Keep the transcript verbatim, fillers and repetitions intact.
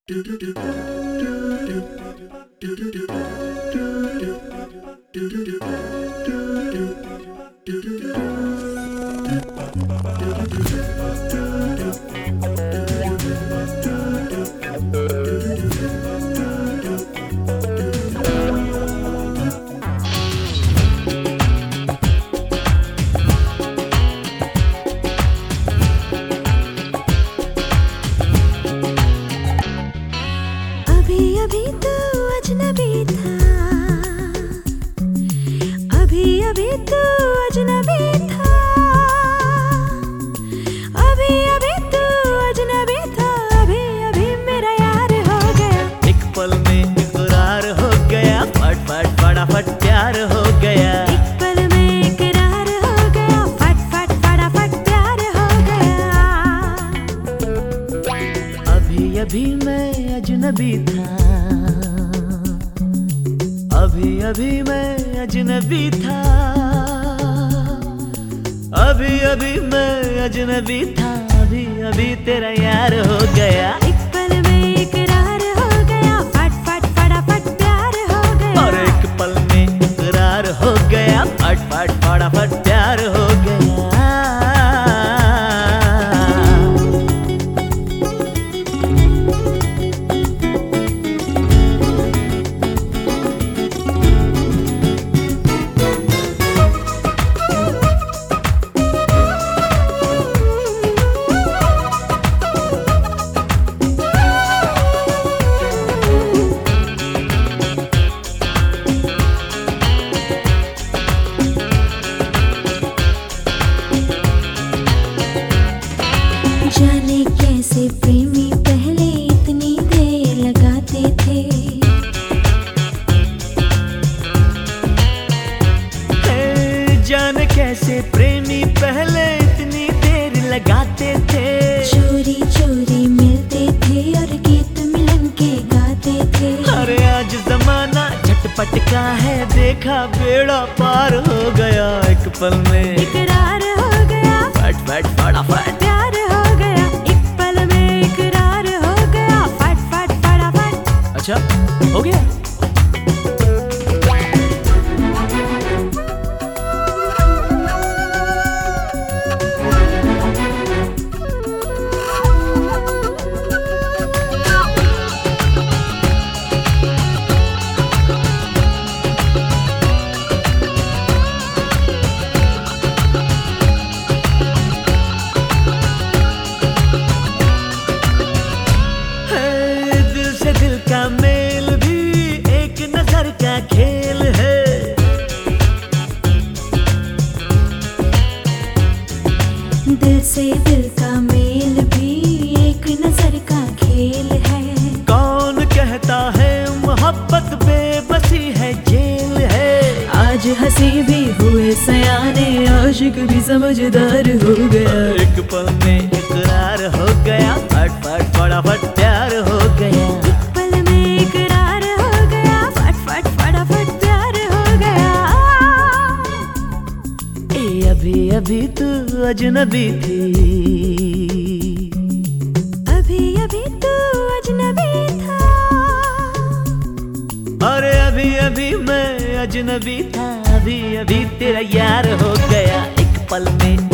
अभी तो अजनबी था, अभी अभी तो अजनबी था, अभी अभी तो अजनबी था, अभी अभी मेरा यार हो गया। एक पल में इकरार हो गया, फट फट फटाफट प्यार हो गया। एक पल में इकरार हो गया, फट फट फटाफट प्यार हो गया। अभी अभी मैं अजनबी था, अभी अभी मैं अजनबी था, अभी अभी मैं अजनबी था, अभी अभी तेरा यार हो गया। एक पल में इकरार हो गया, फट फट फटाफट प्यार हो गया। और एक पल में इकरार हो गया, फट फट फटाफट प्यार हो गया। जाने कैसे प्रेमी पहले इतनी देर लगाते थे, जाने कैसे प्रेमी पहले इतनी देर लगाते थे। चोरी चोरी मिलते थे और गीत मिलन के गाते थे। अरे आज जमाना झटपट का है, देखा बेड़ा पार हो गया। एक पल में इकरार हो गया, फट फट फटाफट प्यार हो गया। एक पल में इकरार हो गया, फट फट फटाफट। अच्छा हो गया। खेल है दिल से दिल का मेल भी एक नजर का खेल है। कौन कहता है मोहब्बत बेबसी है, जेल है। आज हंसी भी हुए सयाने, आशिक भी समझदार हो गया। एक पल में इकरार हो गया, फट फट फटाफट प्यार हो गया। एक पल में इकरार हो गया, फट फट फटाफट प्यार हो गया। ए अभी अभी तू अजनबी थी, अभी अभी तू अजनबी था, अरे अभी अभी मैं अजनबी था, अभी अभी तेरा यार हो गया। एक पल में